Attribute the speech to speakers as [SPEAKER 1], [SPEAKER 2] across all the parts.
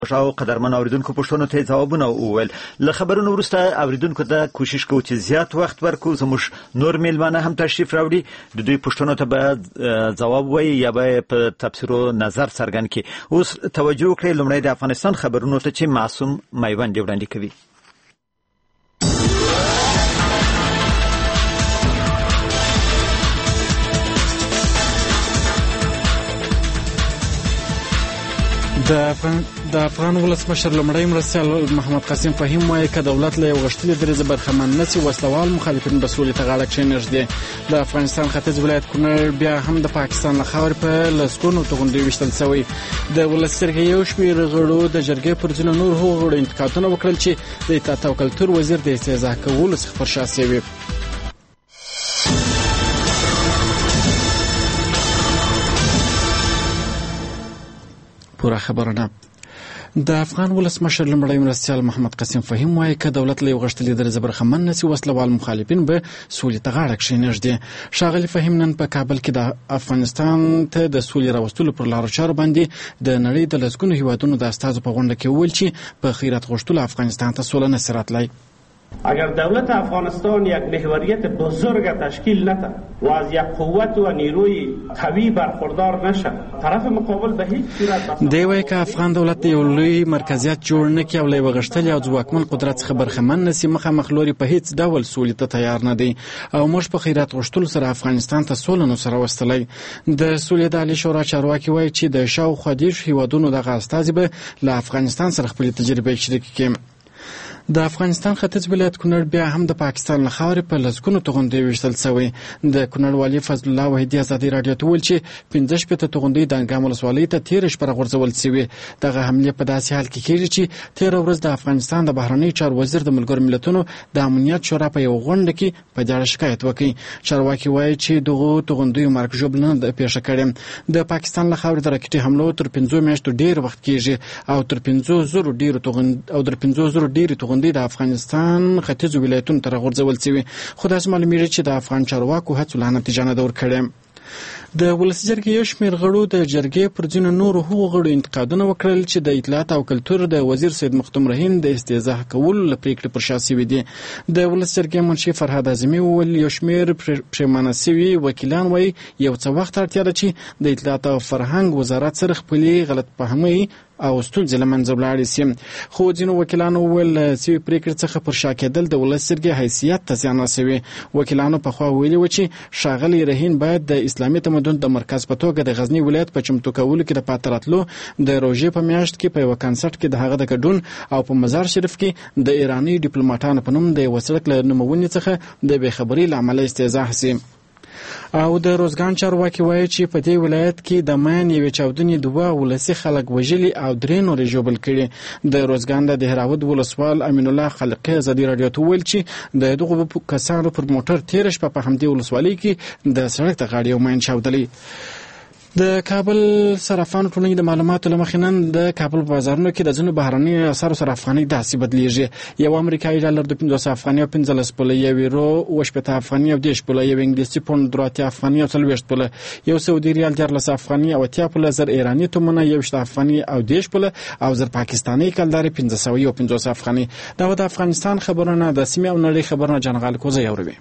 [SPEAKER 1] او قدرمن اوریدونکو پوښتنو ته ځوابونه وویل. له خبرونو وروسته اوریدونکو ته کوشش کوو چې زیات وخت ورکړو. زموږ نور میلمانه هم تشریف راوړي، د دوی پوښتنو ته به ځواب وایي یا به په تبصرو نظر څرګند کړي. اوس توجه وکړئ لومړی د افغانستان خبرونو ته چې معصوم میوند وړاندې کوي.
[SPEAKER 2] د افغان ولسمشر لومړی مرستیال محمد قاسم فهیم وایي که دولت له یو غښتلې دریځه برخمن نه سي، وسلوال مخالفین به سولې ته غاړه کښېنږدي. د افغانستان ختیځ ولایت کونړ بیا هم د پاکستان له خاورې په لسګونو توغندیو ویشتل شوی. د ولس جرګې یو شمېر غړو د جرګې پر ځینو نور هغو غړو انتقادونه وکړل چې د اطلاعات او کلتور وزیر د استهزاء کولو څخه پر شا شوي. پوره خبرونه. د افغان ولسمشر لومړی مرستیال محمد قاسم فهیم وایي که دولت له یو غښتلې دریځه برخمن نه سي، وسلوال مخالفین به سولې ته غاړه کښېنږدي. ښاغلي فهیم نن په کابل کې د افغانستان ته د سولې راوستلو پر لارو چارو باندې د نړۍ د لسګونو هیوادونو د استازو په غونډه کې وویل چې په خیرات غوښتلو افغانستان ته سوله نشي راتلی.
[SPEAKER 3] اگر دولت افغانستان یک محوریت بزرگ تشکیل نده و از یک قوت و نیروی قوی برخوردار نشه، طرف مقابل به هیچ صورت
[SPEAKER 2] دی وایي که افغان دولت د یو لوی مرکزیت جوړ نه کړي او له یوه غښتلي او ځواکمن قدرت څخه برخمن نه سي، مخامخ لوري په هیڅ ډول سولې ته تیار نه دی او موږ په خیرات غوښتلو سره افغانستان ته سوله نو سره وستلی. د سولې د عالي شورا چارواکي وایي چې د شاوخوا دېرشو هیوادونو دغه استازي به له افغانستان سره خپلې تجربې شریکې کړي. د افغانستان ختیځ ولایت کونړ بیا هم د پاکستان له خاورې په لسګونو توغندیو ویشتل شوی. د کونړ والي فضل الله وحیدي ازادي راډیو ته وویل چې 15 توغندۍ د انګام ولسوالۍ ته تېره شپه راغورځول شوې. دغه حملې په داسې حال کې کېږي چې تېره ورځ د افغانستان د بهرنیو چارو وزیر د ملګرو ملتونو د امنیت شورا په یو غونډه کې په دې اړه شکایت وکړ. چارواکي وایي چې دغه توغندیو مرګ ژوبلنه د پیښه کړې. د پاکستان له خاورې د راکټي حملو تر 5 میاشتو ډېر وخت کېږي او تر 5,000 ډېرې توغندۍ د افغانستان ختیځو ولایتونو ته راغورځول شوي، خو داسې معلومیږي چې د افغان چارواکو هڅو لا نتیجه نه ده ورکړې. د ولس جرګې یو شمېر غړو د جرګې پر ځینو نورو هغو غړو انتقادونه وکړل چې د اطلاعات او کلتور د وزیر سید مختوم رحیم د استهزاء کولو له پرېکړې پر شا شوي دي. د ولس جرګې منشي فرهاد اعظمي وویل یو شمېر پښیمانه شوي وکیلان وایي یو څه وخت اړتیا ده چې د اطلاعات او فرهنګ وزارت سره خپلې غلطفهمۍ او ستونزې له منځه ولاړې سي. خو ځینو وکیلانو وویل له سوي پرېکړې څخه پر شا کېدل د ولس جرګې حیثیت ته زیان رسوي. وکیلانو پخوا ویلي و چې ښاغلی رحیم باید د اسلامي تمدن د مرکز په توګه د غزني ولایت په چمتو کولو کې د پاتې راتلو، د روژې په میاشت کې په یوه کنسرت کې د هغه د ګډون او په مزار شریف کې د ایراني ډیپلوماټانو په نوم د یوه سړک له نومونې څخه د بېخبرۍ له امله استهزاء سي. او د روزګان چارواکي وایي چې په دې ولایت کې د ماین یوې چاودنې 2 ولسي خلک وژلي او 3 نورې ژوبل کړي. د روزګان د دهراود ولسوال امین الله خلقي ازادي راډیو ته وویل چې د دغو کسانو پر موټر تېره شپه په همدې ولسوالۍ کې د سړک د غاړې یو ماین چاودلی. د کابل صرافانو ټولنې د معلوماتو له مخې نن د کابل په بازارونو کې د ځینو بهرنیو اسعارو سره افغانۍ داسې بدلیږي. یو امریکایي ډالر د 500 افغانۍ او 15 پوله، یو یورو 18 افغانۍ او 10 پوله، یو انګلیسي پوند 3 افغانۍ او 40 پوله، یو سعودي ریال 14 افغانۍ او 80 پوله، زر ایراني تومنه 21 افغانۍ او 10 پوله او زر پاکستاني کلدارې 550 افغانۍ. دا د افغانستان خبرونه د سیمې او نړۍ خبرونه جنغال کوزه یوروي.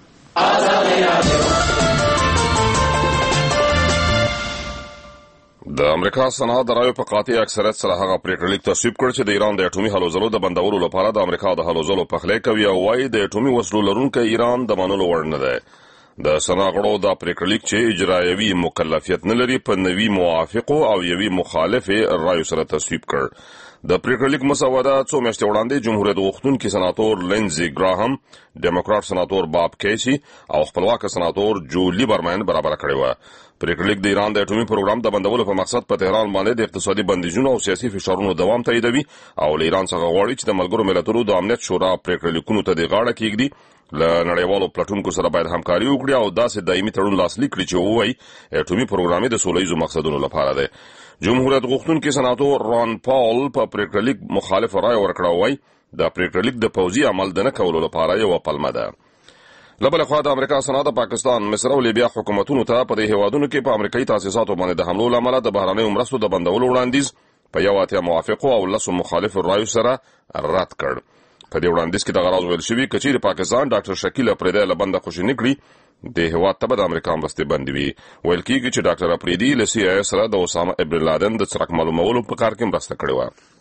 [SPEAKER 4] د امریکا سنا د رایو په قاطع اکثریت سره هغه پریکړه لیک تصویب کړ چې د ایران د اټومي هلو ځلو د بندولو لپاره د امریکا د هلو ځلو پخلی کوي او وایي د اټومي وسلو لرونکی ایران د منلو وړ نه دی. د سنا غړو د پریکړه لیک چې اجرایوي مکلفیت نه لري په نوي موافقو او یوي مخالفې رایو سره تصویب کړ. د پریکړه لیک مسوده څو میاشتې وړاندې جمهوریت غوښتونکي سناتور لینزي ګراهم، ډیموکرات سناتور باب کیسی او خپلواک سناتور جو لیبرمن برابر کړی و. پریکړه لیک د ایران د اټومي پروګرام د بندولو په مقصد په تهران باندې د اقتصادي بندیزونو او سیاسي فشارونو دوام تاییدوي او له ایران څخه غواړي چې د ملګرو ملتونو د امنیت شورا پریکړه لیکونو ته د غاړه کېږدي، له نړیوالو پلټونکو سره باید همکاري وکړي او داسې دایمي تړون لاسلیک کړي چې ووایي اټومي پروګرام د سولهییزو مقصدونو لپاره دی. جمهوریت غوښتونکي سناتور ران پاول په پریکړه لیک مخالف رائے ورکړه وایي د پریکړه لیک د پوځي عمل د نه کولو لپاره یو پلمه ده. لبل خوا د امریکا سنا د پاکستان، مصر او لیبیا حکومتونو ته په دې هیوادونو کې په امریکایي تاسیساتو باندې د حملو لامل د بهرنیو مرستو د بندولو وړاندیز په 1 موافقو او 10 مخالف رایو سره رد کړ. په دې وړاندیز کې د غراض ویل شوی کچیر پاکستان ډاکټر شکیل اپریدی له بنده خوشی نکړي د هواد ته د امریکا مرستې بندوي. ویل کېږي چې ډاکټر اپریدی له CIA سره د اسامه ابن لادن د څرک معلومولو په کار کې مرسته کړې و.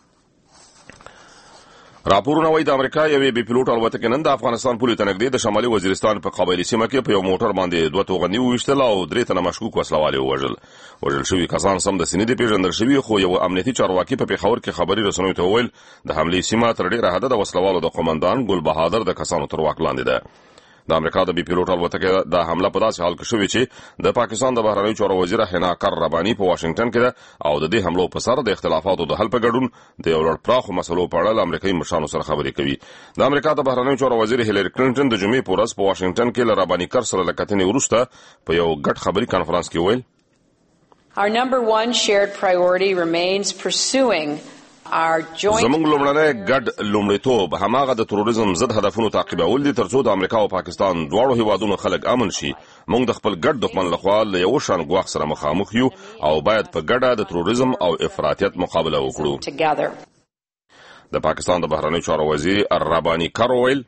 [SPEAKER 4] راپورونه وايي د امریکا یوې بي پيلوټ الوتکې نن د افغانستان پولې ته نږدې د شمالي وزیرستان په قبایلي سیمه کې په یو موټر باندې 2 توغندي وویشتل او 3 تنه مشکوک وسلوالې ووژل شوي کسان سم د سینې د پیژندل شوي خو یو امنیتي چارواکي په پیښور کې خبري رسنیو ته وویل د حملې سیمه تر ډیره حده د وسلوالو د قومندان ګل بهادر د کسانو تر واک لاندې ده. د امریکا د بي پيلوټ الوتکې د حمله په داسې حال کې شوې چې د پاکستان د بهرنیو چارو وزیر حنا کر رباني په واشنگټن کې ده او د دې حملو په سر د اختلافاتو د حل په ګډون د یو لړ پراخو مسلو په اړه امریکایي مشرانو سره خبرې کوي. د امریکا د بهرنیو چارو وزیر هیلری کلینټن د جمعې په ورځ په واشنگټن کې له رباني کر سره لکتنې وروسته په یو ګډ خبري کانفرنس کې ویل
[SPEAKER 5] Our number one shared priority remains pursuing
[SPEAKER 4] زموږ لومړنی ګډ لومړیتوب هماغه د تروریزم ضد هدفونو تعقیبول دي ترڅو د امریکا او پاکستان دواړو هیوادونو خلک امن شي. موږ د خپل ګډ دښمن لخوا له یو شان ګواښ سره مخامخ یو او باید په ګډه د تروریزم او افراطیت مقابله وکړو. د پاکستان د بهرنیو چارو وزیر رباني کرویل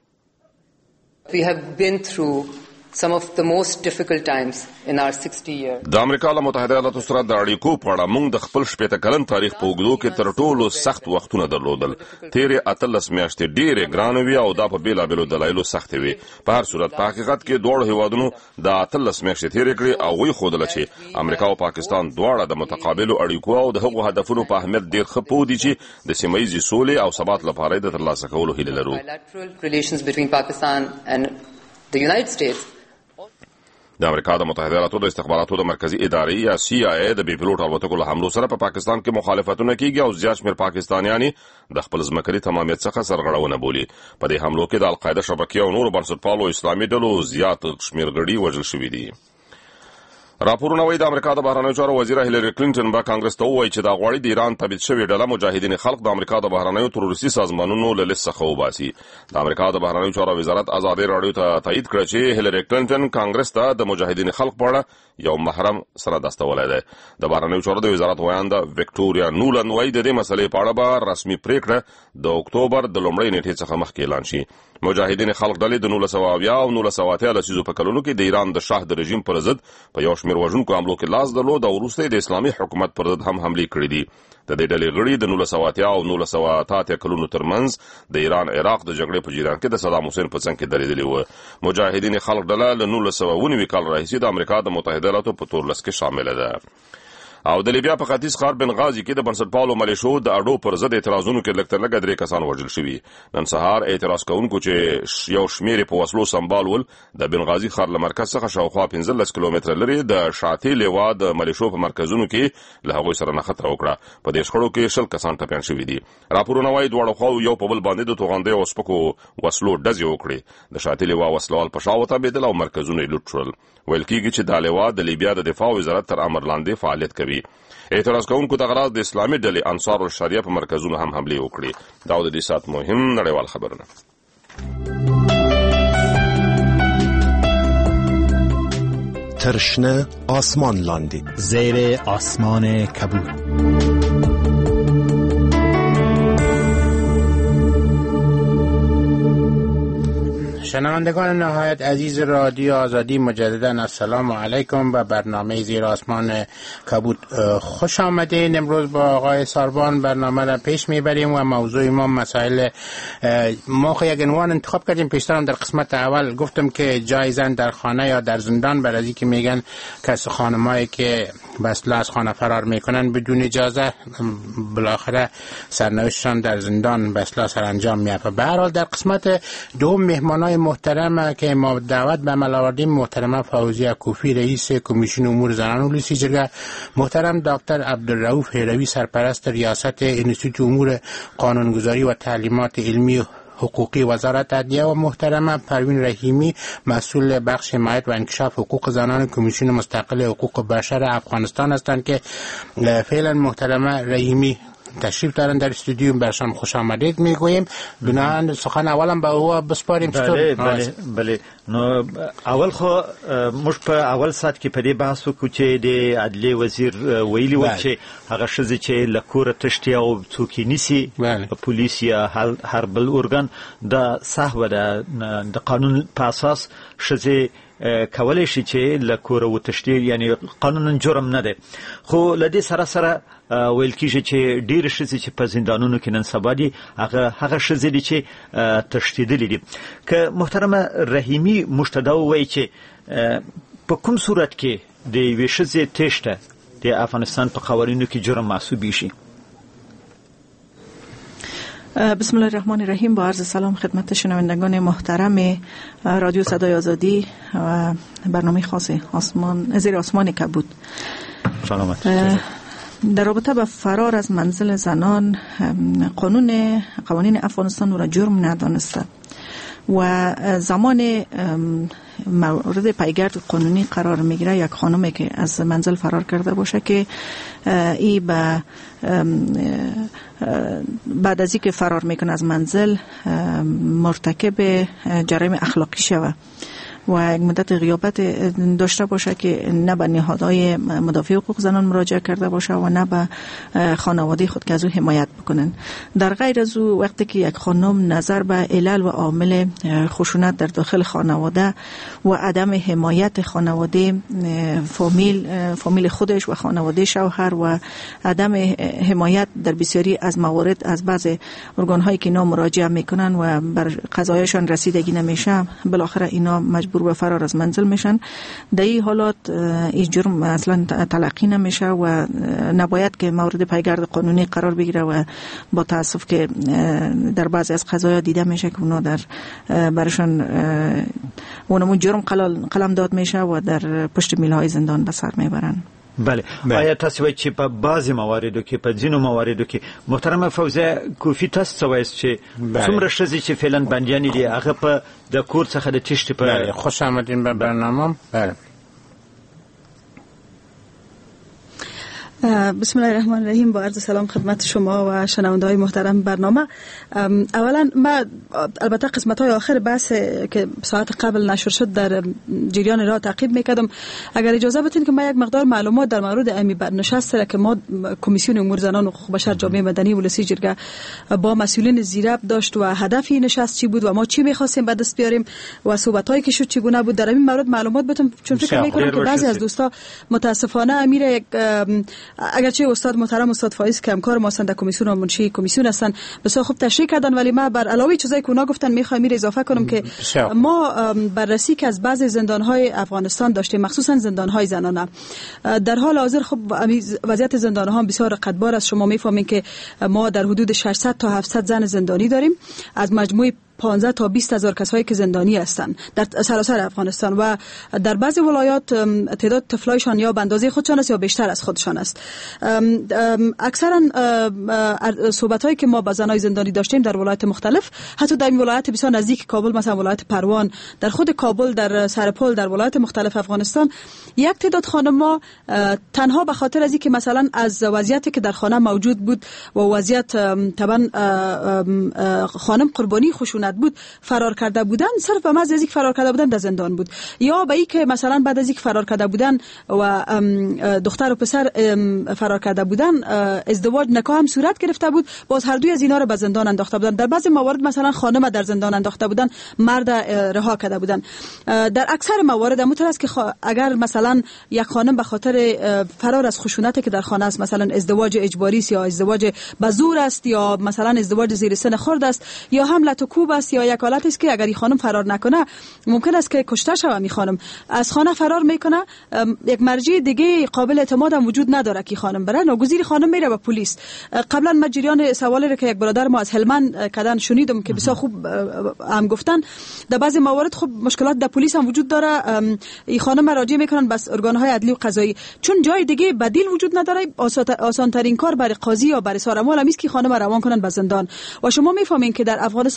[SPEAKER 6] We have been through some of the most difficult times in our 60 years.
[SPEAKER 4] د امریکا له متحده ایالاتو سره د اړیکو په اړه موږ د خپل 15 کلن تاریخ په اوږدو کې تر ټولو سخت وختونه درلودل. تیرې 18 میاشتې ډېرې ګرانې وي او دا په بیلابیلو دلایلو سختې وي. په هر صورت په حقیقت کې دواړو هیوادونو د 18 میاشتې تیرې کړې او وښودله چې امریکا او پاکستان دواړه د متقابلو اړیکو او د هغو هدفونو په اهمیت ډېر ښه پوه دي چې د سیمه ییزې سولې او ثبات لپاره د ترلاسه کولو هیله لرو.
[SPEAKER 6] Bilateral relations between Pakistan and the United States.
[SPEAKER 4] د امریکا د متحده ایالاتو د استخباراتو د مرکزی ادارې یا CIA د بي پيلوټ الوتکو له حملو سره په پاکستان کې مخالفتونه کیږي او زیات شمېر پاکستانیان د خپل ځمکني تمامیت څخه سرغړونه بولي. په دې حملو کې د القاعده شبکې او نورو بنسټپالو اسلامي ډلو زیات شمېر غړي وژل شوي دي. راپورونه وايي د امریکا د بهرنیو چارو وزیر هیلری کلینټن به کانګرس ته ووایي چې دا غواړي د ایران تبعید شوی ډله مجاهدین خلق د امریکا د بهرنیو تروریستي سازمانونو له لیست څخه وباسي. د امریکا د بهرنیو چارو وزارت ازادي راډیو ته تایید کړ چې هیلری کلینټن کانګرس ته د مجاهدین خلق په اړه یو محرم سره دستولی دی. د بهرنیو چارو د وزارت ویانده وکټوریا نولن وايي د دې مسلې په اړه به رسمي پریکړه د اکتوبر د لومړۍ نیټې څخه مخکې اعلان شي. مجاهدین خلق ډلې د 1970 او 1980 لسیزو په کلونو کې د ایران د شاه د رژیم پر ضد په یو شمېر وژونکو حملو کې لاس درلود او وروسته د اسلامي حکومت پر ضد هم حملې کړې دي. د دې ډلې غړي د 1980 او 1988 کلونو ترمنځ د ایران عراق د جګړې په جریان کې د صدام حسین په څنګ کې درېدلي وو. مجاهدین خلق ډله له 1990 کال راهیسې د امریکا د متحده ایالاتو په تورلس کې شامله ده. او د لیبیا په ختیځ ښار بنغازي کې د بنسټپالو ملیشو د اډو پر ضد اعتراضونو کې لږ تر لږه 3 کسان وژل شوي. نن سهار اعتراض کوونکو چې یو شمېر په وسلو سمبال ول د بنغازي ښار له مرکز څخه شاوخوا 15 کیلومتره لري د شاطئ لیوا د ملیشو په مرکزونو کې له هغوی سره نښته وکړه. په دې شخړو کې 20 کسان ټپیان شوي دي. راپورونه وايي دواړو خواو یو په بل باندې د توغندۍ او سپکو وسلو ډزې وکړې. د شاطئ لیوا وسلوال په شا وتابېدل او مرکزونه یې لوټ شول. ویل کېږي چې دا لیوا د لیبیا د دفاع وزارت تر امر لاندې فعالیت کوي. اعتراض کوونکو ته غراض د اسلامي ډلې انصار الشریعه په مرکزونو هم حملې وکړې. دا د دې سات مهم نړیوال خبرونه.
[SPEAKER 7] ترشنه آسمان لاندی
[SPEAKER 8] زیر آسمان کبود.
[SPEAKER 9] شنوندگان نهایت عزیز رادیو آزادی مجددا السلام علیکم. به برنامه زیر آسمان کبود خوش آمدین. امروز با آقای ساربان برنامه را پیش میبریم و موضوع ما مسائل ما یک عنوان انتخاب کردیم. پیشترم در قسمت اول گفتم که جای زن در خانه یا در زندان، برای اینکه میگن کس خانمایی که بسلا از خانه فرار میکنن بدون اجازه بالاخره سرنوشتشان در زندان بسلا سرانجام میافته. به هر حال در قسمت دوم مهمانای محترم که ما دعوت به عمل آوردیم، محترمه فوزیه کوفی رئیس کمیسیون امور زنان ولسی جرگه، محترم دکتر عبدالرؤوف هروی سرپرست ریاست انستیتوت امور قانونگذاری و تعلیمات علمی حقوقی وزارت عدلیه و محترمه پروین رحیمی مسئول بخش حمایت و انکشاف حقوق زنان کمیسیون مستقل حقوق بشر افغانستان هستند که فعلا محترمه رحیمی تشریف دارن در استودیو، برشان خوش آمدید میگوییم. بنابراین سخن اولم به او بسپاریم.
[SPEAKER 1] بله نو اول خو مش په اول سات کې په دې بحث وکړو چې د عدلیه وزیر ویلي و چې هغه شذ چې لکوره تشتي او څوک نیسی پولیس یا هر بل اورګان د صحوه د قانون په اساس شذ کولای شي چې لکوره و تشتي یعنی قانونا جرم نه ده. خو لدې سره ویل کیږي چې ډیر شذ چې په زندانونو کې نن سبا دي هغه شذ دي چې تشتیدلې دي. که محترمه رحیمی مشتدا وایي چې په کوم صورت کې د وی شذ تشته د افغانستان په قوانینو کې جرم محسوب شي؟
[SPEAKER 10] بسم الله الرحمن الرحیم. با عرض سلام خدمت شنوندگان محترم رادیو صدای آزادی و برنامه خاص زیر آسمان کبود.
[SPEAKER 1] سلامت.
[SPEAKER 10] در رابطه با فرار از منزل زنان، قوانین افغانستان را جرم ندانسته و زمان مورد پیگرد قانونی قرار میگیره یک خانمی که از منزل فرار کرده باشه که ای بعد از اینکه فرار میکنه از منزل مرتکب جرایم اخلاقی شوه و یک مدت غیابت داشته باشه که نه به نهادهای مدافع حقوق زنان مراجعه کرده باشه و نه به خانواده خود که از او حمایت بکنن. در غیر از او وقتی که یک خانم نظر به علل و عامل خشونت در داخل خانواده و عدم حمایت خانواده فامیل خودش و خانواده شوهر و عدم حمایت در بسیاری از موارد از بعض ارگان‌هایی که اینا مراجعه میکنن و بر قضایاشان رسیدگی نمیشه، بالاخره اینا مجبور به فرار از منزل میشن. در این حالات این جرم اصلا تلقی نمیشه و نباید که مورد پیگرد قانونی قرار بگیره و با تاسف که در بعضی از قضایا دیده میشه که اونا در برشان اونمون جرم قلم داد میشه و در پشت میلهای زندان به سر میبرن.
[SPEAKER 1] بله. آیا تاسو وایي چې په بعضی مواردو کې په ځینو مواردو کې محترمه فوزیه کوفی تاسو وایي چې څومره ښځې چې فعلا بندیانې دي هغه په د کور څخه د تشت په
[SPEAKER 9] خوش آمدین به برنامه. بله.
[SPEAKER 11] بسم الله الرحمن الرحیم. با عرض سلام خدمت شما و شنونده‌های محترم برنامه. اولا ما البته قسمت‌های آخر بحث که ساعت قبل نشر شد در جریان راه تعقیب می‌کردم. اگر اجازه بدین که ما یک مقدار معلومات در مورد امی برنشست که ما کمیسیون امور زنان و حقوق بشر جامعه مدنی ولسی جرگه با مسئولین زیراب داشت و هدف این نشست چی بود و ما چی می‌خواستیم به دست بیاریم و صحبت‌هایی که شد چگونه بود، در این مورد معلومات بدم، چون فکر می‌کنم که بعضی از دوستا متاسفانه امیر یک اگرچه استاد محترم استاد فایز که همکار ما هستند در کمیسیون و منشی کمیسیون هستند بسیار خوب تشریح کردن، ولی ما بر علاوه چیزایی که اونا گفتن میخوایم اضافه کنم که ما بررسی که از بعضی زندان‌های افغانستان داشتیم، مخصوصا زندان‌های زنانه. در حال حاضر خب وضعیت زندان‌ها بسیار رقتبار است. شما میفهمین که ما در حدود 600 تا 700 زن زندانی داریم از مجموع 15 تا 20 هزار کسایی که زندانی هستند در سراسر افغانستان و در بعضی ولایات تعداد طفلایشان یا به اندازه خودشان است یا بیشتر از خودشان است. اکثرا صحبت‌هایی که ما با زنای زندانی داشتیم در ولایات مختلف، حتی در ولایت بسیار نزدیک کابل مثلا ولایت پروان، در خود کابل، در سرپل، در ولایات مختلف افغانستان، یک تعداد خانم‌ها تنها به خاطر از اینکه مثلا از وضعیتی که در خانه موجود بود و وضعیت طبعا خانم قربانی خشونت بود فرار کرده بودن، صرف به محض اینکه فرار کرده بودن در زندان بود، یا به اینکه مثلا بعد از اینکه فرار کرده بودن و دختر و پسر فرار کرده بودن ازدواج نکاح هم صورت گرفته بود، باز هر دوی از اینا رو به زندان انداخته بودن. در بعضی موارد مثلا خانم در زندان انداخته بودن، مرد رها کرده بودن. در اکثر موارد همونطور است که اگر مثلا یک خانم به خاطر فرار از خشونتی که در خانه است، مثلا ازدواج اجباری است یا ازدواج به زور است یا مثلا ازدواج زیر سن خرد است یا حملت و کوب است یا یک حالت است که اگر این خانم فرار نکنه ممکن است که کشته شود. می خانم از خانه فرار میکنه، یک مرجع دیگه قابل اعتماد هم وجود نداره که خانم بره، ناگزیر خانم میره به پلیس. قبلا ما جریان سوالی رو که یک برادر ما از هلمند کردن شنیدم که بسیار خوب هم گفتن، در بعضی موارد خب مشکلات در پلیس هم وجود داره، این خانم راجع میکنن بس ارگان‌های عدلی و قضایی، چون جای دیگه بدیل وجود نداره. آسان ترین کار برای قاضی یا برای سارمال است که خانم روان کنن به زندان. و شما میفهمین که در افغانستان و در هر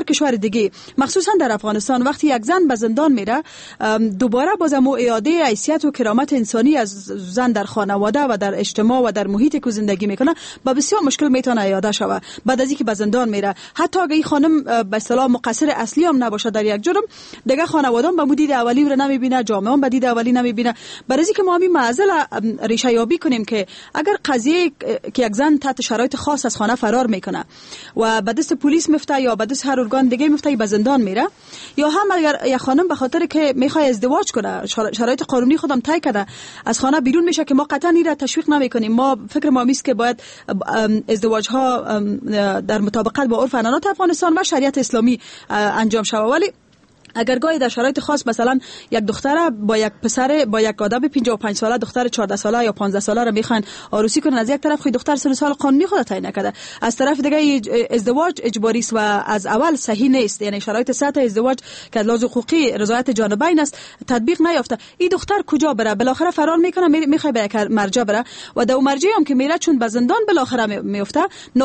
[SPEAKER 11] کشور دیگه مخصوصا در افغانستان وقتی یک زن به زندان میره دوباره بازم اعاده حیثیت و کرامت انسانی از زن در خانواده و در اجتماع و در محیطی که زندگی میکنه با بسیار مشکل میتونه اعاده شود بعد از اینکه به زندان میره. حتی اگه این خانم به اصطلاح مقصر اصلی هم نباشه در یک جرم دیگه خانواده هم به دید اولی رو نمیبینه، جامعه هم به دید اولی نمیبینه. برای اینکه ما همین معضل ریشه یابی کنیم که اگر قضیه که یک زن تحت شرایط خاص از خانه فرار میکنه و به دست پلیس میفته یا به دست هر ارگان دیگه میفته به زندان میره، یا هم اگر یک خانم به خاطر که میخواد ازدواج کنه شرایط قانونی خودم طی کرده از خانه بیرون میشه که ما قطعا این را تشویق نمیکنیم. ما فکر ما میست که باید ازدواج ها در مطابقت با عرف عنعنات افغانستان و شریعت اسلامی انجام شود. ولی اگر گاهی در شرایط خاص مثلا یک دختره با یک پسر با یک آدم 55 ساله دختر 14 ساله یا 15 ساله را میخوان عروسی کنن، از یک طرف خود دختر سن سال قانونی خود تعیین نکرده، از طرف دیگه ازدواج اجباری است و از اول صحیح نیست، یعنی شرایط سطح ازدواج که لازم حقوقی رضایت جانبین است تطبیق نیافته. این دختر کجا بره؟ بالاخره فرار میکنه میخواد به یک مرجع بره و در مرجع هم که میره چون به زندان بالاخره میفته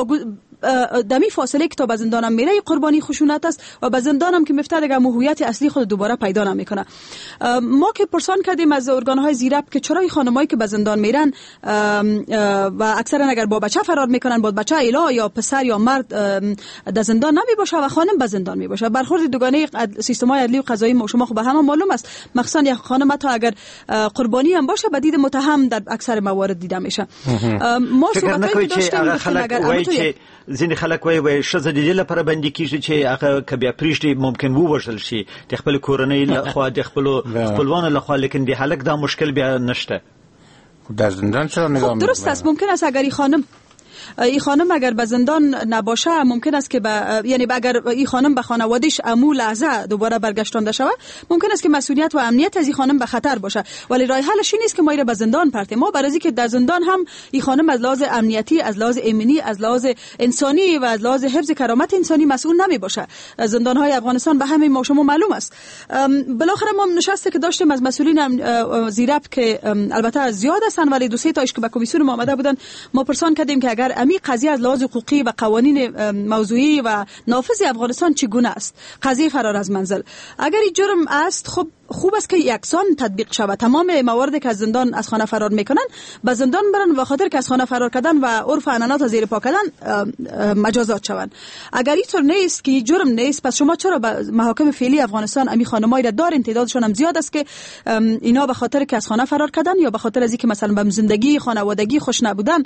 [SPEAKER 11] دمی فاصله که تا به زندان هم میره قربانی خشونت است و به زندان هم که میفته دیگه هویت اصلی خود دوباره پیدا نمیکنه. ما که پرسان کردیم از ارگان‌های زیرب که چرا این خانمایی که به زندان میرن و اکثرا اگر با بچه فرار میکنن با بچه الا یا پسر یا مرد در زندان نمی باشه و خانم به زندان می باشه، برخورد دوگانه سیستم‌های عدلی و قضایی ما شما خب به همه معلوم است. مخصوصا یک خانم تا اگر قربانی هم باشه به دید متهم در اکثر موارد دیده میشه. ما صحبتایی داشتیم اگر
[SPEAKER 1] ځینې خلک وایي ښځه د دې لپاره بندي کیږي چې هغه که بیا پریږدي ممکن ووژل شي د خپل کورنۍ لخوا د خپلو خپلوانو لخوا، لیکن د هلک دا مشکل بیا نشته.
[SPEAKER 9] در زندان چرا نگاه می‌کنه؟
[SPEAKER 11] درست است. ممکن است اگر این خانم اگر به زندان نباشه ممکن است که یعنی اگر این خانم به خانواده‌اش امو لحظه دوباره برگشتانده شود ممکن است که مسئولیت و امنیت از این خانم به خطر باشه، ولی راه حلش این نیست که ما ایره به زندان پرتیم. ما برای اینکه در زندان هم این خانم از لحاظ امنیتی، از لحاظ امنی، از لحاظ انسانی و از لحاظ حفظ کرامت انسانی مسئول نمی باشه. زندان‌های افغانستان به همین ما شما معلوم است. بالاخره ما نشسته که داشتیم از مسئولین زیرب که البته زیاد هستن ولی دو سه تاش که به کمیسیون ما آمده بودن، ما پرسان کردیم که اگر امی قضیه از لحاظ حقوقی و قوانین موضوعی و نافذ افغانستان چگونه است قضیه فرار از منزل، اگر این جرم است خب خوب است که یکسان تطبیق شود. تمام مواردی که از زندان از خانه فرار میکنن به زندان برن و خاطر که از خانه فرار کردن و عرف عنعنات زیر پا کردن مجازات شوند. اگر اینطور نیست که جرم نیست، پس شما چرا به محاکم فعلی افغانستان امی خانمایی را دارین؟ تعدادشون هم زیاد است که اینا به خاطر که از خانه فرار کردن یا به خاطر از اینکه مثلا به زندگی خانوادگی خوش نبودن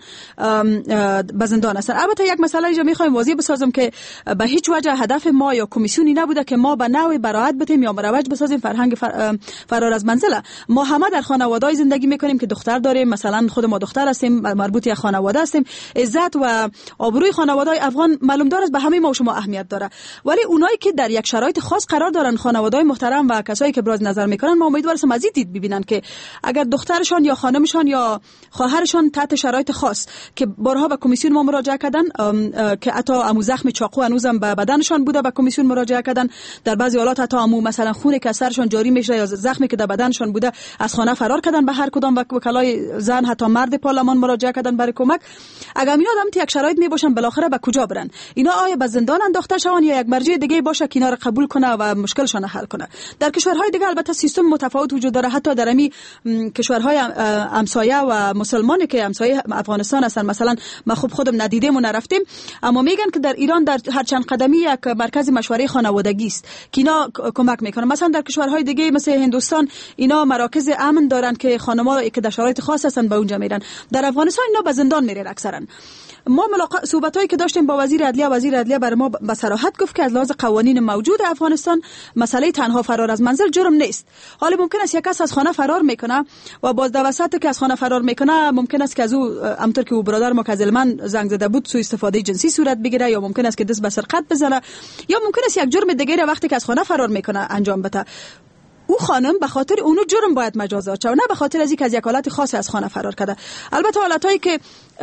[SPEAKER 11] به زندان هستن. البته یک مسئله اینجا میخوایم واضح بسازم که به هیچ وجه هدف ما یا کمیسیونی نبوده که ما به نوع براءت بدیم یا مروج بسازیم فرهنگ فرار از منزل. ما همه در خانواده‌ای زندگی میکنیم که دختر داریم، مثلا خود ما دختر هستیم، مربوط به خانواده هستیم. عزت و آبروی خانواده‌های افغان معلوم داره به همه ما و شما اهمیت داره، ولی اونایی که در یک شرایط خاص قرار دارن، خانواده‌های محترم و کسایی که ابراز نظر میکنن، ما امیدواریم مزید دید ببینن که اگر دخترشان یا خانمشان یا خواهرشان تحت شرایط خاص که بارها به کمیسیون ما مراجعه کردن که حتی امو زخم چاقو هنوزم به بدنشان بوده، به کمیسیون مراجعه کردن، در بعضی حالات حتی امو مثلا خون که سرشان جاری میشه یا زخمی که در بدنشان بوده از خانه فرار کردن، به هر کدام وکلای زن حتی مرد پارلمان مراجعه کردن برای کمک. اگر اینا آدم یک شرایط می باشن بالاخره به کجا برن؟ اینا آیا به زندان انداخته شون یا یک مرجع دیگه باشه که اینا رو قبول کنه و مشکلشون حل کنه؟ در کشورهای دیگه البته سیستم متفاوت وجود داره، حتی در امی کشورهای همسایه و مسلمانی که همسایه افغانستان هستن، مثلا ما خوب خودم ندیدیم و نرفتیم، اما میگن که در ایران در هر چند قدمی یک مرکز مشوره خانوادگی است که اینا کمک میکنه. مثلا در کشورهای دیگه مثل هندوستان اینا مراکز امن دارن که خانم‌ها که در شرایط خاص هستن به اونجا میرن. در افغانستان اینا به زندان میرن اکثرا. ما صحبتایی که داشتیم با وزیر عدلیه برای ما به صراحت گفت که از لحاظ قوانین موجود افغانستان مسئله تنها فرار از منزل جرم نیست. حالا ممکن است یک کس از خانه فرار میکنه و باز در وسط که از خانه فرار میکنه ممکن است که از او همونطور که او برادر ما که از من زنگ زده بود سوء استفاده جنسی صورت بگیره، یا ممکن است که دست به سرقت بزنه، یا ممکن است یک جرم دیگه وقتی که از خانه فرار میکنه انجام بده. او خانم به خاطر اونو جرم باید مجازات شه و نه به خاطر از اینکه از یک حالت خاص از خانه فرار کرده. البته حالتایی که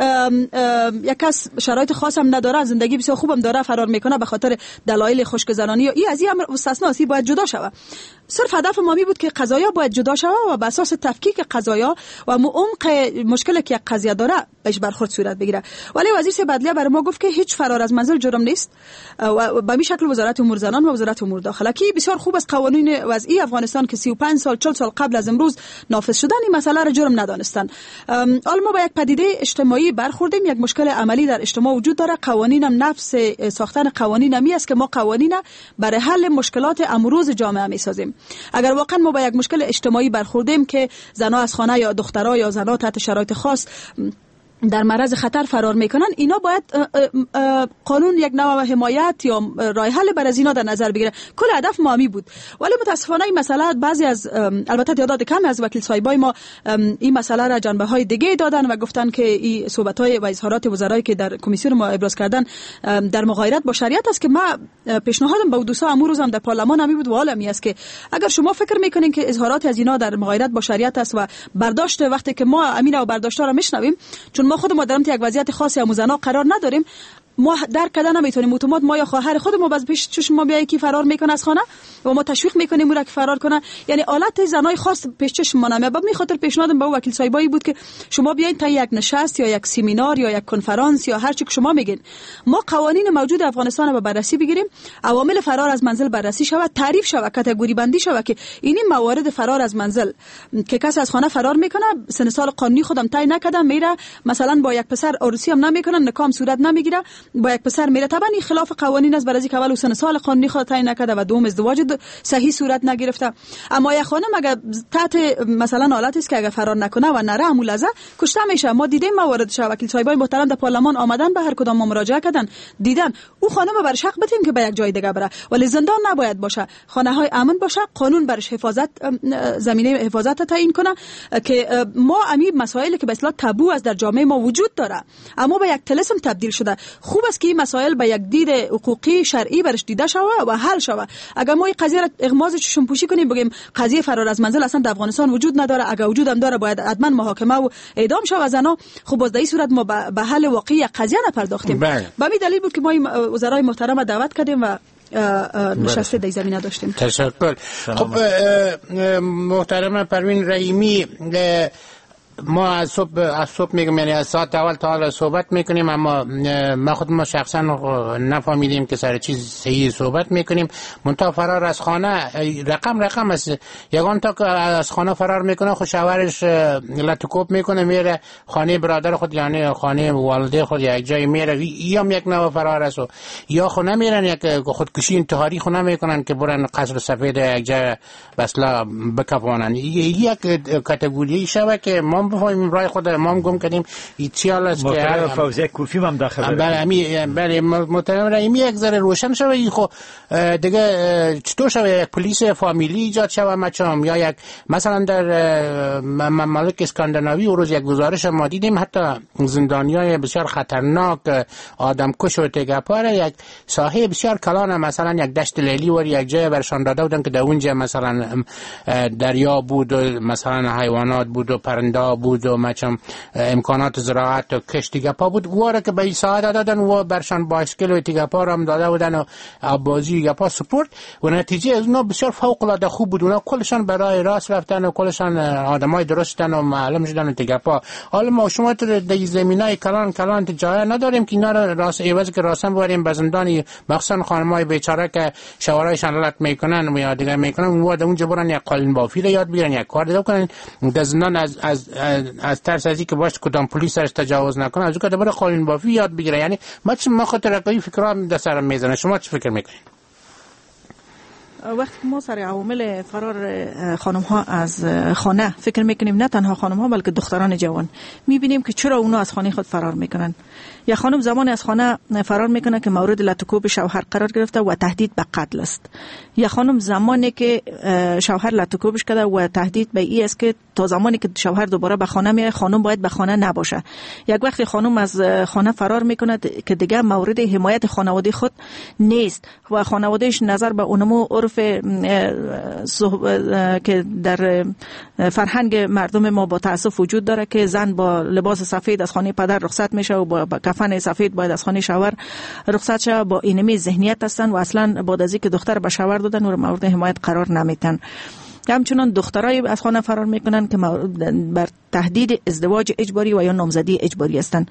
[SPEAKER 11] یک کس شرایط خاص هم نداره، زندگی بسیار خوبم داره، فرار میکنه به خاطر دلایل خشک‌زنانی یا این از این امر استثناء است، باید جدا شود. صرف هدف ما می بود که قضایا باید جدا شود و بر اساس تفکیک قضایا و عمق مشکلی که یک قضیه داره بهش برخورد صورت بگیره. ولی وزیر صاحب عدلیه برای ما گفت که هیچ فرار از منزل جرم نیست و به این شکل وزارت امور زنان و وزارت امور داخله که بسیار خوب از قوانین وضعی افغانستان که 35 سال 40 سال قبل از امروز نافذ شدن این مسئله را جرم ندانستن. حالا ما با یک پدیده اجتماعی برخوردیم، یک مشکل عملی در اجتماع وجود داره. قوانین هم نفس ساختن قوانین می است که ما قوانین برای حل مشکلات امروز جامعه می سازیم. اگر واقعا ما با یک مشکل اجتماعی برخوردیم که زنها از خانه یا دخترها یا زنها تحت شرایط خاص در معرض خطر فرار میکنن، اینا باید قانون یک نوع حمایت یا راه حل برای اینا در نظر بگیره. کل هدف ما می بود. ولی متاسفانه این مسئله بعضی از البته تعداد کم از وکیل صاحبای ما این مسئله را جنبه های دیگه دادن و گفتن که این صحبت های و اظهارات وزرایی که در کمیسیون ما ابراز کردن در مغایرت با شریعت است که ما پیشنهادم به دوستا امروز هم در پارلمان هم بود و حالا می است که اگر شما فکر میکنین که اظهارات از اینا در مغایرت با شریعت است و برداشت وقتی که ما امیر و برداشت‌ها را میشنویم، چون ما خود ما در یک وضعیت خاصی هم زنا قرار نداریم، ما در کدن نمیتونیم اتومات ما یا خواهر خودمون باز پیش چشم ما بیایی که فرار میکنه از خانه و ما تشویق میکنیم اون را که فرار کنه. یعنی حالت زنای خاص پیش چشم ما نمیاد. به خاطر پیشنهادم به وکیل صاحبایی بود که شما بیاین تا یک نشست یا یک سمینار یا یک کنفرانس یا هر چی که شما میگین، ما قوانین موجود افغانستان رو بررسی بگیریم، عوامل فرار از منزل بررسی شود، تعریف شود، کاتگوری بندی شود که این موارد فرار از منزل که کس از خانه فرار میکنه، سن سال قانونی خودم طی نکردم میره مثلا با یک پسر عروسی هم نمیکنه، نکام صورت نمیگیره، با یک پسر میره، طبعا این خلاف قوانین است، برای که اول سن سال قانونی خود تعیین نکرده و دوم ازدواج صحیح صورت نگرفته. اما یک خانم اگر تحت مثلا حالتی است که اگر فرار نکنه و نره همون لحظه کشته میشه. ما دیدیم موارد وکیل صاحبای محترم در پارلمان آمدن به هر کدام ما مراجعه کردن، دیدن او خانم برش حق بدیم که به یک جای دیگه بره، ولی زندان نباید باشه، خانه های امن باشه، قانون برش حفاظت زمینه حفاظت تعیین کنه که ما امی مسائلی که به اصطلاح تابو است در جامعه ما وجود داره اما به یک طلسم تبدیل شده. خوب است که این مسائل به یک دید حقوقی شرعی برش دیده شود و حل شود. اگر ما این قضیه را اغماض چشم پوشی کنیم بگیم قضیه فرار از منزل اصلا در افغانستان وجود نداره، اگر وجود هم داره باید حتما محاکمه و اعدام شود زنا، خب باز در این صورت ما به حل واقعی قضیه نپرداختیم. به همین دلیل بود که ما وزرای محترم دعوت کردیم و نشسته در زمینه داشتیم.
[SPEAKER 9] تشکر. خب محترم پروین رحیمی، ما از صبح میگم یعنی از ساعت اول تا حالا صحبت میکنیم اما ما خود ما شخصا نفهمیدیم که سر چیز صحیح صحبت میکنیم. منتها فرار از خانه رقم است. یگان تا که از خانه فرار میکنه خود شوهرش لطکوب میکنه میره خانه برادر خود یعنی خانه والده خود یک جای میره، یا یک نوع فرار است. یا خود نمیرن یک خودکشی انتحاری خود نمیکنن که برن قصر سفید یک جای بسلا بکفانن. یک کاتگوری شوه که ما بفهمیم رای خود ما گم کردیم. ایتیال است که
[SPEAKER 1] فوزیه کوفی هم داخل
[SPEAKER 9] بله محترم رحیمی یک ذره روشن شوه. این خب دیگه چطور شوه یک پلیس فامیلی ایجاد شوه مچام یا یک مثلا در ممالک اسکاندیناوی روز یک گزارش ما دیدیم حتی زندانیای بسیار خطرناک آدمکش و تگپار یک ساحه بسیار کلان مثلا یک دشت لیلی و یک جای برشان داده بودن که در اونجا مثلا دریا بود و مثلا حیوانات بود و پرنده بود و مچم امکانات زراعت و کشتی گپا بود واره که به این ساعت دادن و برشان بایسکل و تیگپا هم داده بودن و آبازی گپا سپورت و نتیجه از اونا بسیار فوق العاده خوب بود. اونا کلشان برای راست رفتن و کلشان آدمای درستن و معلم شدن و تیگپا. حالا ما شما تو در زمینای کلان جای نداریم که اینا راست ایواز که راستن باریم به زندان مخصوصا خانمای بیچاره که شوهرایشان لط میکنن و یا دیگه میکنن اونجا برن یک قالین بافی رو یاد بگیرن یک کار دیگه کنن در زندان از ترس از اینکه باش کدام پلیس سرش تجاوز نکنه از اون که برای قالین بافی یاد بگیره. یعنی ما خاطر رقایی فکرها در سرم میزنه. شما چه فکر میکنید؟
[SPEAKER 10] وقتی ما سر عوامل فرار خانم ها از خانه فکر میکنیم، نه تنها خانم ها بلکه دختران جوان، میبینیم که چرا اونا از خانه خود فرار میکنن. یا خانم زمانی از خانه فرار میکنه که مورد لطکوب شوهر قرار گرفته و تهدید به قتل است. یا خانم زمانی که شوهر لطکوبش کرده و تهدید به این است که تا زمانی که شوهر دوباره به خانه میاد خانم باید به خانه نباشه. یک وقتی خانم از خانه فرار میکنه که دیگه مورد حمایت خانواده خود نیست و خانوادهش نظر به اونمو عرف که در فرهنگ مردم ما با تاسف وجود داره که زن با لباس سفید از خانه پدر رخصت میشه و با کفن سفید باید از خانه شوهر رخصت شه. با اینمی ذهنیت هستن و اصلا بعد از اینکه دختر به شوهر دادن و مورد حمایت قرار نمیتن. همچنان دخترای از خانه فرار میکنن که بر تهدید ازدواج اجباری و یا نامزدی اجباری هستند.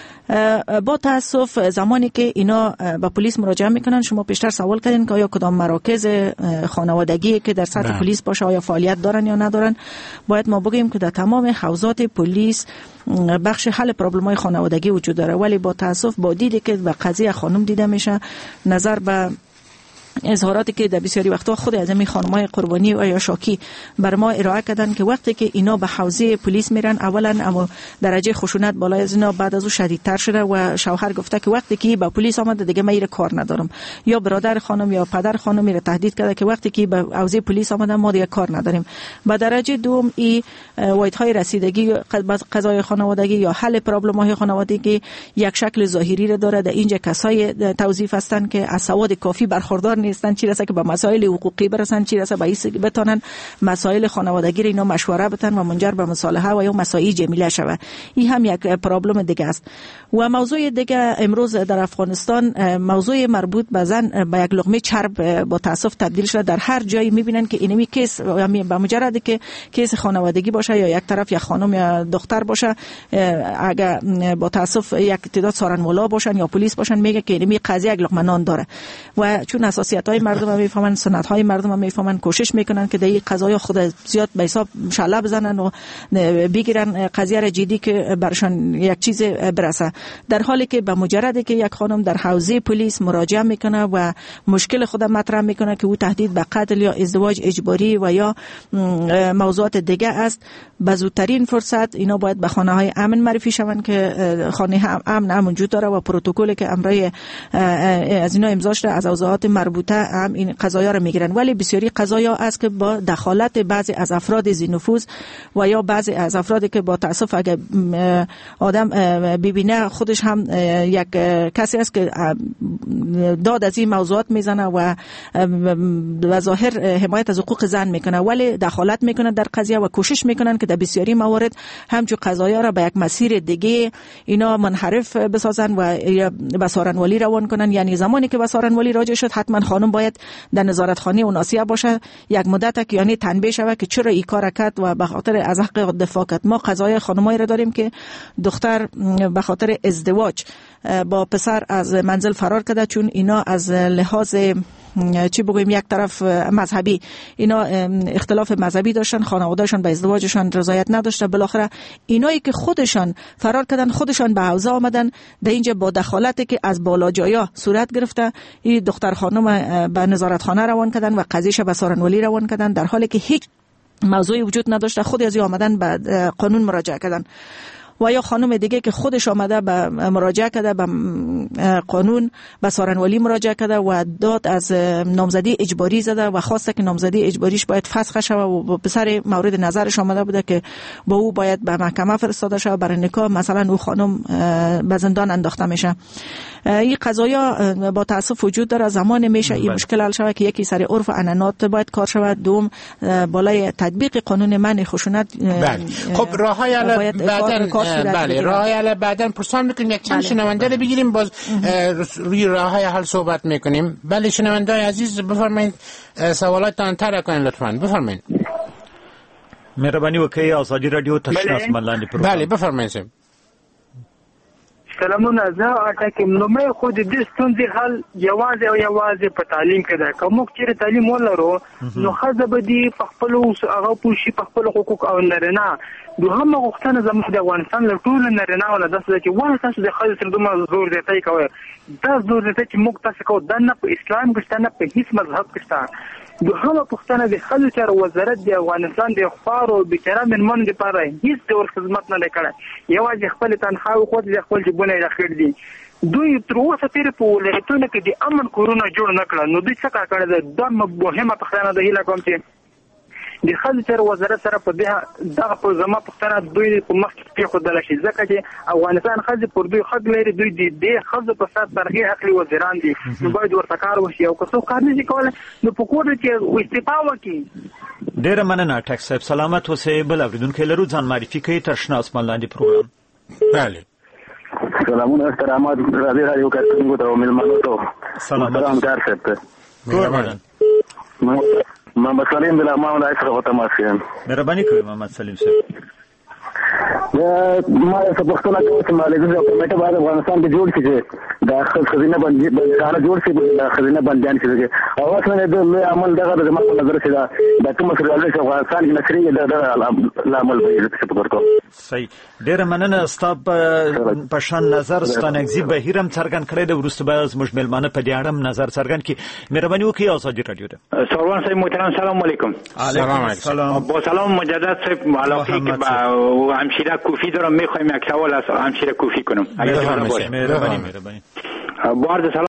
[SPEAKER 10] با تاسف زمانی که اینا به پلیس مراجعه میکنن، شما پیشتر سوال کردین که آیا کدام مراکز خانوادگی که در سطح پلیس باشه آیا فعالیت دارن یا ندارن. باید ما بگیم که در تمام حوزات پلیس بخش حل پرابلم‌های خانوادگی وجود داره، ولی با تاسف با دیدی که به قضیه خانم دیده میشه، نظر به اظهاراتی که در بسیاری وقتا خود از این خانم‌های قربانی و یا شاکی بر ما ارائه کردن که وقتی که اینا به حوزه پلیس میرن اولا اما درجه خشونت بالای از اینا بعد از اون شدیدتر شده و شوهر گفته که وقتی که به پلیس آمده دیگه من کار ندارم، یا برادر خانم یا پدر خانم میره تهدید کرده که وقتی که به حوزه پلیس آمده ما دیگه کار نداریم. به درجه دوم ای وایدهای رسیدگی قضای خانوادگی یا حل پرابلم‌های خانوادگی یک شکل ظاهری را داره. در اینجا کسای توظیف هستند که از سواد کافی برخوردار نیستن، چی رسه که به مسائل حقوقی برسن، چی رسه به اینکه بتونن مسائل خانوادگی را اینا مشوره بدن و منجر به مصالحه و یا مسائل جمیله شود. این هم یک پرابلم دیگه است. و موضوع دیگه امروز در افغانستان موضوع مربوط به زن به یک لقمه چرب با تاسف تبدیل شده. در هر جایی میبینن که اینمی کیس به مجرد که کیس خانوادگی باشه یا یک طرف یا خانم یا دختر باشه، اگه با تاسف یک تعداد سارنوالا باشن یا پلیس باشن میگه که اینمی قضیه یک لقمه نان داره و چون اساسیات‌های مردم هم میفهمن، سنت‌های مردم هم میفهمن، کوشش میکنن که در قضایا خود زیاد به حساب شعله بزنن و بگیرن قضیه را جدی که برشان یک چیز برسه. در حالی که به مجردی که یک خانم در حوزه پلیس مراجعه میکنه و مشکل خود مطرح میکنه که او تهدید به قتل یا ازدواج اجباری و یا موضوعات دیگه است، به زودترین فرصت اینا باید به خانه‌های امن معرفی شوند که خانه امن هم وجود داره و پروتکلی که امرای از اینا امضا شده از اوضاعات مربوطه هم این قضایا رو میگیرن. ولی بسیاری قضایا است که با دخالت بعضی از افراد ذی نفوذ و یا بعضی از افرادی که با تاسف اگه آدم ببینه خودش هم یک کسی است که داد از این موضوعات میزنه و به ظاهر حمایت از حقوق زن میکنه، ولی دخالت میکنه در قضیه و کوشش میکنن که در بسیاری موارد همچون قضایا را به یک مسیر دیگه اینا منحرف بسازن و به سارنوالی روان کنن. یعنی زمانی که به سارنوالی راجع شد حتما خانم باید در نظارتخانه اون آسیه باشه یک مدت که یعنی تنبیه شود که چرا این کار کرد و به خاطر از حق دفاع کرد. ما قضایا خانمایی را داریم که دختر به خاطر ازدواج با پسر از منزل فرار کرده، چون اینا از لحاظ چی بگویم یک طرف مذهبی اینا اختلاف مذهبی داشتن، خانوادهشان به ازدواجشان رضایت نداشته. بالاخره اینایی که خودشان فرار کردن خودشان به حوزه آمدن، در اینجا با دخالتی که از بالا جایا صورت گرفته این دختر خانم به نظارتخانه روان کردن و قضیهش به سارنوالی روان کردن، در حالی که هیچ موضوعی وجود نداشته. خود از آمدن به قانون مراجعه کردن. و یا خانم دیگه که خودش آمده به مراجعه کرده به قانون به سارنوالی مراجعه کرده و داد از نامزدی اجباری زده و خواسته که نامزدی اجباریش باید فسخ شود و پسر مورد نظرش آمده بوده که با او باید به محکمه فرستاده شود برای نکاح، مثلا او خانم به زندان انداخته میشه. این قضایا با تاسف وجود داره. زمان میشه این مشکل حل شود که یکی سر عرف و عنعنات باید کار شود، دوم بالای تطبیق قانون منع خشونت.
[SPEAKER 9] خب راههای راههای بعداً پرسان میکنیم، یک چند شنونده رو بگیریم باز روی راههای حل صحبت میکنیم. بله شنونده‌های عزیز بفرمایید سوالاتتان طرح کنید لطفاً. بفرمایید.
[SPEAKER 1] مهربانی وکړئ آزادی رادیو تشریح اسمان لاندې پروګرام.
[SPEAKER 9] بله بفرمایئ.
[SPEAKER 12] سلامونه. زه اټکم نو مې خو د دې ستونزې حل یوازې په تعلیم کې ده. که موږ چېرې تعلیم ولرو نو ښځه به دې په خپلو هغه پوه شي په خپلو حقوق او نارینه. دوهمه غوښتنه زموږ د افغانستان له ټولو نارینهو نه داسې ده چې ولې تاسو د ښځې سره دومره زور زیاتی کوئ؟ دا زور زیاتی چې موږ تاسو کوو دا نه په اسلام کې شته نه په هیڅ مذهب کې شته. دوهمه پوښتنه د ښځو چارو وزارت د افغانستان د خوارو بېچاره مېرمنو دپاره هیڅ ډول خدمت نه دی کړی، یوازې خپلې تنخواې وخوت د خپل جیبونه یې راخېړ دي. دوی تر اوسه پورې په ولایتونو کې د امن کورونه جوړ نه کړل. نو دوی څه کار کړی دی؟ دا مهمه پوښتنه ده. هیله کوم چې د ښځو چارو وزارت سره په دغه په زما پوښتنه دوی په مخ کې پرېښودلی شي ځکه چې افغانستان ښځې پر دوی حق لري دوی د دې ښځو په سر ترغې اخلي وزیران دي نو باید ورته کار وشي او که څوک کار نشي کولی نو په کور چې استعفا وکړي.
[SPEAKER 1] ډېره مننه ټاکس صاحب سلامت اوسئ. بل اورېدونکی لرو ځان معرفي کوي تر شنه اسمان لاندې پروګرام.
[SPEAKER 13] بله سلامونه احترامات رادیو کارکونکو ته او مېلمنو ته سلام کار صاحب ته محمد سلیم بلا معامله څخه تماس یم.
[SPEAKER 1] مهرباني کوئ محمد سلیم صاحب.
[SPEAKER 13] ما څه پښتنه کوم چې مالګه په کمیټه باندې افغانستان کې جوړ شي دا خزینه باندې سره جوړ شي دا خزینه باندې شي او اصلا د عمل دغه د زموږ نظر شي دا کوم څه راځي چې افغانستان کې نشري د عمل به څه پکړو.
[SPEAKER 1] صحیح ډېر مننه ستاب په شان نظر ستانګزي بهیرم څرګند کړی د ورسته به زموږ ملمانه په دې اړه نظر څرګند کړي. مهرباني وکړئ ازادي رادیو ته.
[SPEAKER 14] سروان صاحب محترم سلام علیکم.
[SPEAKER 1] علیکم السلام.
[SPEAKER 14] با سلام مجدد صاحب علاقه که با همشیره کوفی دارم میخوایم یک سوال از همشیره کوفی کنم.
[SPEAKER 1] مهربانی.
[SPEAKER 14] با عرض سلام